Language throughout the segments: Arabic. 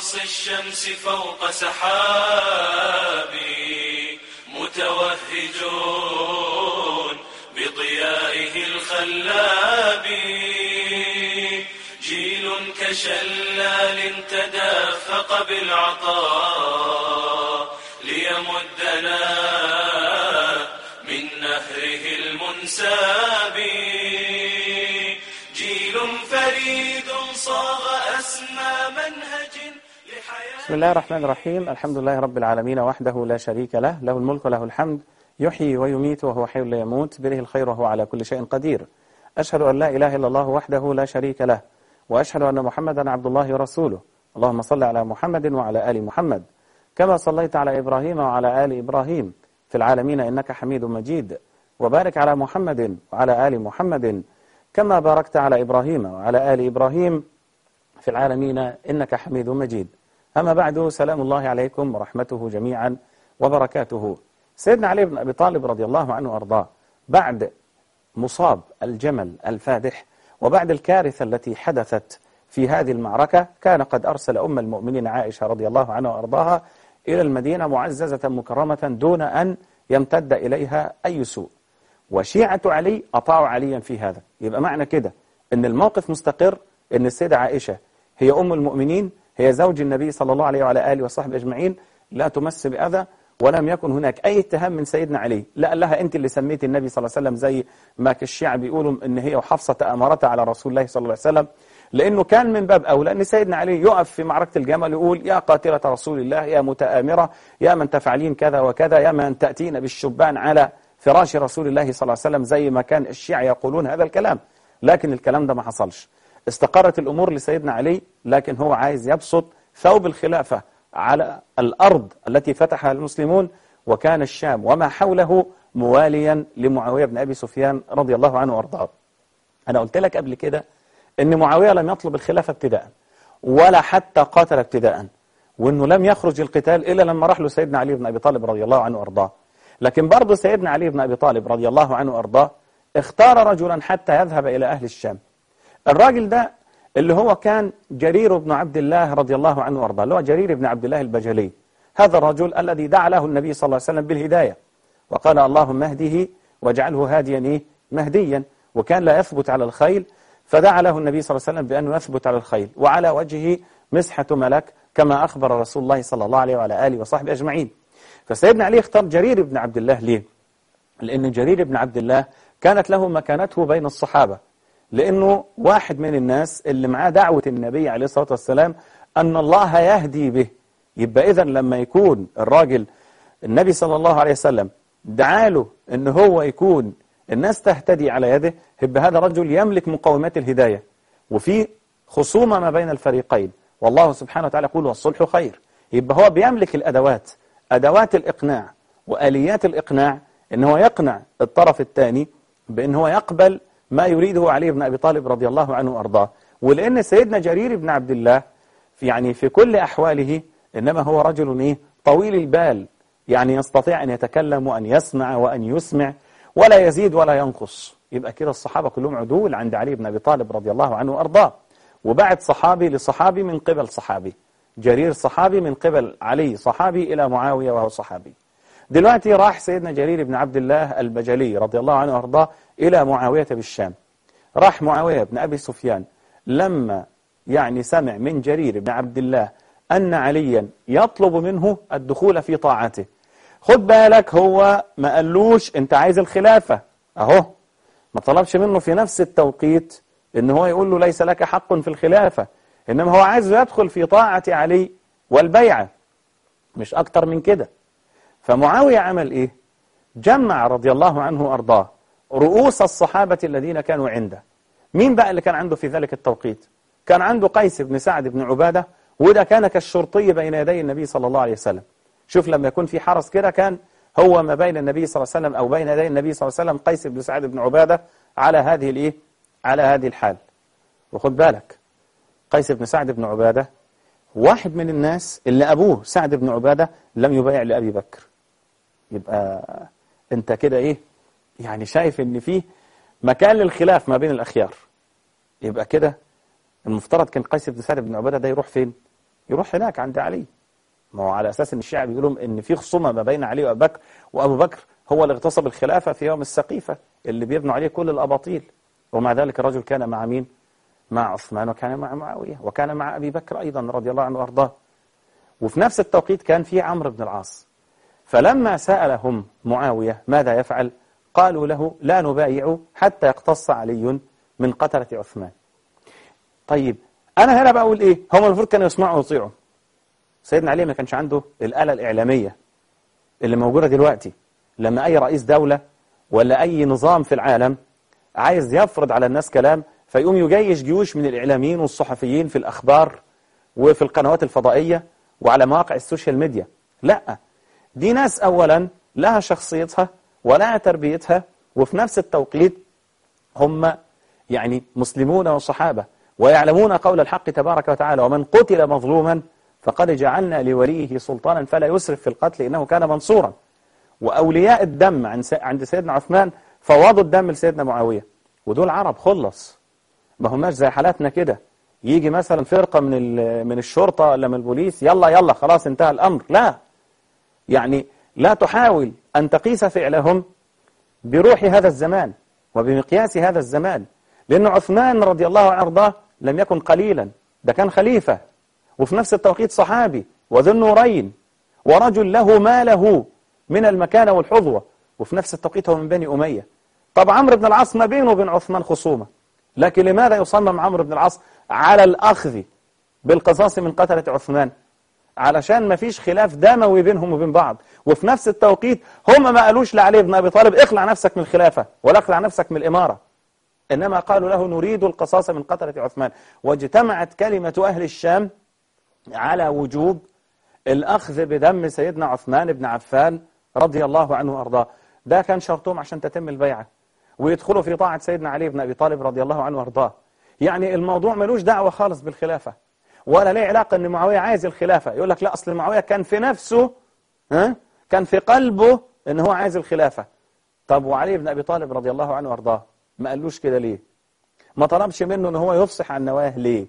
الشمس فوق سحاب متوهجون بضيائه الخلاب، جيل كشلال تدافق بالعطاء ليمدنا من نهره المنساب، جيل فريد صاغ أسمى منهج لحياة. بسم الله الرحمن الرحيم. الحمد لله رب العالمين وحده لا شريك له، له الملك وله الحمد، يحيي ويميت وهو حي لا يموت، بيده الخير وهو على كل شيء قدير. أشهد أن لا إله إلا الله وحده لا شريك له، وأشهد أن محمدا عبد الله ورسوله. اللهم صل على محمد وعلى آل محمد كما صليت على إبراهيم وعلى آل إبراهيم في العالمين إنك حميد مجيد، وبارك على محمد وعلى آل محمد كما باركت على إبراهيم وعلى آل إبراهيم في العالمين إنك حميد مجيد. أما بعد، سلام الله عليكم ورحمته جميعا وبركاته. سيدنا علي بن أبي طالب رضي الله عنه وأرضاه بعد مصاب الجمل الفادح وبعد الكارثة التي حدثت في هذه المعركة، كان قد أرسل أم المؤمنين عائشة رضي الله عنها وأرضاها إلى المدينة معززة مكرمة دون أن يمتد إليها أي سوء، وشيعة علي أطاعوا عليا في هذا. يبقى معنى كده أن الموقف مستقر، أن السيدة عائشة هي أم المؤمنين، هي زوج النبي صلى الله عليه وعلى آله وصحبه أجمعين، لا تمس بأذى، ولم يكن هناك أي اتهام من سيدنا علي. لا قال لها أنت اللي سميت النبي صلى الله عليه وسلم، زي ما الشيعة بيقولوا أن هي وحفصة تأمرت على رسول الله صلى الله عليه وسلم، لأنه كان من باب أولى أن سيدنا علي يقف في معركة الجمل يقول: يا قاتلة رسول الله، يا متآمرة، يا من تفعلين كذا وكذا، يا من تأتين بالشبان على فراش رسول الله صلى الله عليه وسلم، زي ما كان الشيعة يقولون هذا الكلام. لكن الكلام ده ما حصلش، استقرت الأمور لسيدنا علي، لكن هو عايز يبسط ثوب الخلافة على الأرض التي فتحها المسلمون، وكان الشام وما حوله مواليا لمعاوية بن أبي سفيان رضي الله عنه وارضاه. أنا قلت لك قبل كده أن معاوية لم يطلب الخلافة ابتداء ولا حتى قاتل ابتداء، وأنه لم يخرج القتال إلا لما راح له سيدنا علي بن أبي طالب رضي الله عنه وارضاه. لكن برضه سيدنا علي بن أبي طالب رضي الله عنه وارضاه اختار رجلا حتى يذهب إلى أهل الشام. الراجل ده اللي هو كان جرير بن عبد الله رضي الله عنه وارضاه، اللي هو جرير بن عبد الله البجلي. هذا الرجل الذي دعا له النبي صلى الله عليه وسلم بالهداية، وقال: اللهم اهده واجعله هاديا مهديا، وكان لا يثبت على الخيل، فدعا له النبي صلى الله عليه وسلم بأنه يثبت على الخيل وعلى وجهه مسحة ملك، كما أخبر رسول الله صلى الله عليه وعلى آله وصحبه أجمعين. فسيدنا علي اختار جرير بن عبد الله. ليه؟ لأن جرير بن عبد الله كانت له مكانته بين الصحابة، لأنه واحد من الناس اللي معاه دعوة النبي عليه الصلاة والسلام أن الله يهدي به. يبقى إذن لما يكون الراجل النبي صلى الله عليه وسلم دعاله أن هو يكون الناس تهتدي على يده، يبقى هذا رجل يملك مقومات الهداية، وفي خصومة ما بين الفريقين، والله سبحانه وتعالى يقول: والصلح خير. يبقى هو بيملك الأدوات، أدوات الإقناع وآليات الإقناع، أن هو يقنع الطرف الثاني بأن هو يقبل ما يريده علي بن أبي طالب رضي الله عنه وأرضاه. ولأن سيدنا جرير بن عبد الله في كل أحواله إنما هو رجل طويل البال، يعني يستطيع أن يتكلم وأن يسمع وأن يسمع ولا يزيد ولا ينقص. يبقى كده الصحابة كلهم عدول عند علي بن أبي طالب رضي الله عنه وأرضاه. وبعد صحابي لصحابي من قبل صحابي، جرير صحابي من قبل علي صحابي إلى معاوية وهو صحابي. دلوقتي راح سيدنا جرير بن عبد الله البجلي رضي الله عنه وأرضاه إلى معاوية بالشام. راح معاوية بن أبي سفيان لما سمع من جرير بن عبد الله أن عليا يطلب منه الدخول في طاعته. خد بالك، هو ما قالوش أنت عايز الخلافة، أهو ما طلبش منه في نفس التوقيت إن هو يقول له ليس لك حق في الخلافة، إنما هو عايز يدخل في طاعة علي والبيعة، مش أكتر من كده. فمعاوية عمل إيه؟ جمع رضي الله عنه وأرضاه رؤوس الصحابة الذين كانوا عنده. مين بقى اللي كان عنده في ذلك التوقيت؟ كان عنده قيس بن سعد بن عبادة، وده كان كالشرطي بين يدي النبي صلى الله عليه وسلم. شوف لما يكون في حرس كده، كان هو ما بين النبي صلى الله عليه وسلم أو بين يدي النبي صلى الله عليه وسلم قيس بن سعد بن عبادة على هذه الحال. وخد بالك، قيس بن سعد بن عبادة واحد من الناس اللي أبوه سعد بن عبادة لم يبايع لأبي بكر. يبقى أنت كده شايف إن فيه مكان للخلاف ما بين الأخيار. يبقى كده المفترض كان قيس بن سعد بن عبادة ده يروح فين؟ يروح هناك عند علي. ما هو على أساس أن الشيعة بيقولوا أن في خصومة ما بين علي وأبو بكر، وأبو بكر هو اللي اغتصب الخلافة في يوم السقيفة اللي بيبنوا عليه كل الأباطيل. ومع ذلك الرجل كان مع مين؟ مع عثمان، وكان مع معاوية، وكان مع أبي بكر أيضا رضي الله عنه وأرضاه. وفي نفس التوقيت كان في عمرو بن العاص. فلما سألهم معاوية ماذا يفعل، قالوا له لا نبايع حتى يقتص علي من قتلة عثمان. طيب أنا هنا بقول إيه؟ هم المفروض كانوا يسمعوا ويطيعوا. سيدنا علي ما كانش عنده الآلة الإعلامية اللي موجودة دلوقتي. لما أي رئيس دولة ولا أي نظام في العالم عايز يفرض على الناس كلام، فيقوم يجيش جيوش من الإعلاميين والصحفيين في الأخبار وفي القنوات الفضائية وعلى مواقع السوشيال ميديا. لا، دي ناس أولا لها شخصيتها ولها تربيتها، وفي نفس التوقيت هم يعني مسلمون وصحابة ويعلمون قول الحق تبارك وتعالى: ومن قتل مظلوما فقد جعلنا لوليه سلطانا فلا يسرف في القتل إنه كان منصورا. وأولياء الدم عند سيدنا عثمان فوضوا الدم لسيدنا معاوية، ودول عرب خلص، ما هماش زي حالاتنا كده يجي مثلا فرقة من الشرطة ولا من البوليس يلا خلاص انتهى الأمر. لا، يعني لا تحاول أن تقيس فعلهم بروح هذا الزمان وبمقياس هذا الزمان، لأن عثمان رضي الله عنه وارضاه لم يكن قليلا، ده كان خليفة وفي نفس التوقيت صحابي وذو النورين ورجل له ما له من المكانة والحظوة، وفي نفس التوقيت هو من بني أمية. طب عمرو بن العاص ما بينه وبين عثمان خصومة، لكن لماذا يصمم عمرو بن العاص على الأخذ بالقصاص من قتلة عثمان؟ علشان ما فيش خلاف دموي بينهم وبين بعض. وفي نفس التوقيت هم ما قالوش لعلي بن أبي طالب اخلع نفسك من الخلافة ولا اخلع نفسك من الإمارة، إنما قالوا له نريد القصاص من قتلة عثمان. واجتمعت كلمة أهل الشام على وجوب الأخذ بدم سيدنا عثمان بن عفان رضي الله عنه وأرضاه. ده كان شرطهم عشان تتم البيعة ويدخلوا في طاعة سيدنا علي بن أبي طالب رضي الله عنه وأرضاه. يعني الموضوع ملوش دعوة خالص بالخلافة، ولا ليه علاقة أن معاوية عايز الخلافة. يقول لك لا، أصل معاوية كان في نفسه كان في قلبه أن هو عايز الخلافة. طب وعلي بن أبي طالب رضي الله عنه وأرضاه ما قالوش كده ليه؟ ما طلبش منه أن هو يفصح عن نواه ليه؟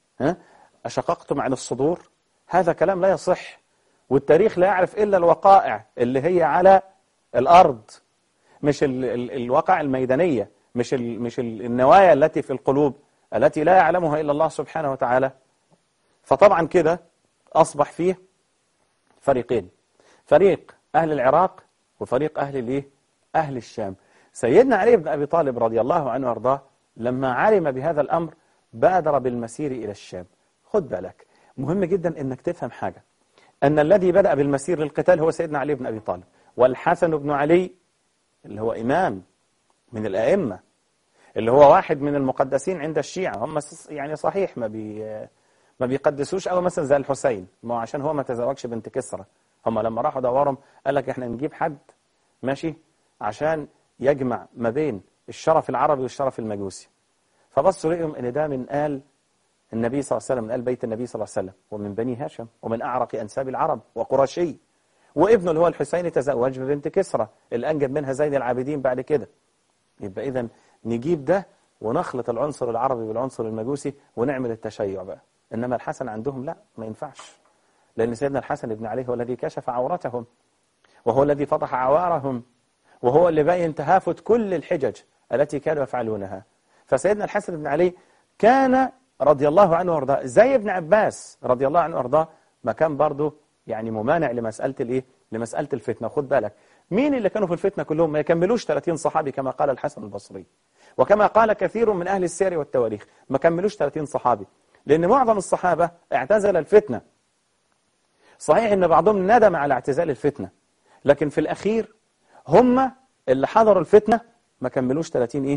أشققتم عن الصدور؟ هذا كلام لا يصح، والتاريخ لا يعرف إلا الوقائع اللي هي على الأرض، مش الواقع الميدانية، مش النوايا التي في القلوب التي لا يعلمها إلا الله سبحانه وتعالى. فطبعا كده أصبح فيه فريقين، فريق أهل العراق وفريق أهل الشام. سيدنا علي بن أبي طالب رضي الله عنه وارضاه لما علم بهذا الأمر بادر بالمسير إلى الشام. خد بالك، مهم جدا أنك تفهم حاجة، أن الذي بدأ بالمسير للقتال هو سيدنا علي بن أبي طالب، والحسن بن علي اللي هو إمام من الأئمة، اللي هو واحد من المقدسين عند الشيعة. هم يعني صحيح ما بيقدسوش أو مثلا زي الحسين، ما عشان هو ما تزوجش بنت كسرى. هم لما راحوا دورهم قال لك احنا نجيب حد ماشي عشان يجمع ما بين الشرف العربي والشرف المجوسي. فبصوا لقيهم ان ده من آل النبي صلى الله عليه وسلم، من آل بيت النبي صلى الله عليه وسلم، ومن بني هاشم، ومن أعرق أنساب العرب وقرشي، وابنه اللي هو الحسين تزوج ببنت كسرى الأنجب منها زين العابدين بعد كده. يبقى إذن نجيب ده ونخلط العنصر العربي بالعنصر المجوسي ونعمل التشيع بقى. إنما الحسن عندهم لا، ما ينفعش، لأن سيدنا الحسن بن علي هو الذي كشف عورتهم، وهو الذي فضح عوارهم، وهو اللي بين تهافت كل الحجج التي كانوا يفعلونها. فسيدنا الحسن بن علي كان رضي الله عنه وارضاه زي ابن عباس رضي الله عنه وارضاه، ما كان برضه يعني ممانع لمسألة لمسألة الفتنة. خد بالك، مين اللي كانوا في الفتنة كلهم؟ ما يكملوش 30 صحابي كما قال الحسن البصري، وكما قال كثير من أهل السير والتواريخ، ما كملوش 30 صحابي، لأن معظم الصحابة اعتزل الفتنة. صحيح أن بعضهم ندم على اعتزال الفتنة، لكن في الأخير هم اللي حضروا الفتنة ما كملوش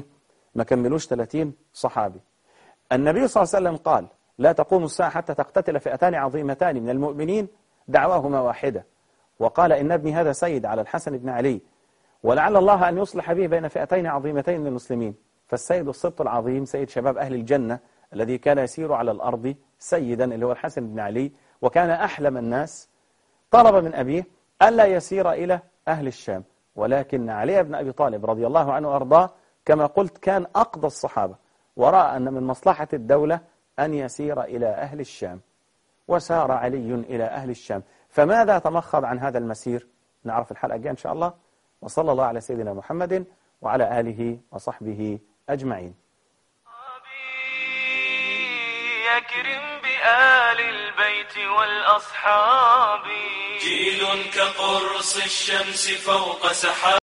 30 صحابي. النبي صلى الله عليه وسلم قال: لا تقوم الساعة حتى تقتتل فئتان عظيمتان من المؤمنين دعواهما واحدة. وقال: إن ابني هذا سيد على الحسن بن علي، ولعل الله أن يصلح به بين فئتين عظيمتين من المسلمين. فالسيد السبط العظيم سيد شباب أهل الجنة الذي كان يسير على الأرض سيدا اللي هو الحسن بن علي، وكان أحلم الناس. طلب من أبيه ألا يسير إلى أهل الشام، ولكن علي بن أبي طالب رضي الله عنه وأرضاه كما قلت كان أقضى الصحابة، ورأى أن من مصلحة الدولة أن يسير إلى أهل الشام. وسار علي إلى أهل الشام. فماذا تمخض عن هذا المسير؟ نعرف الحلقة الجاية إن شاء الله. وصلى الله على سيدنا محمد وعلى آله وصحبه أجمعين. يكرم بآل البيت والأصحاب، جيل كقرص الشمس فوق سحاب.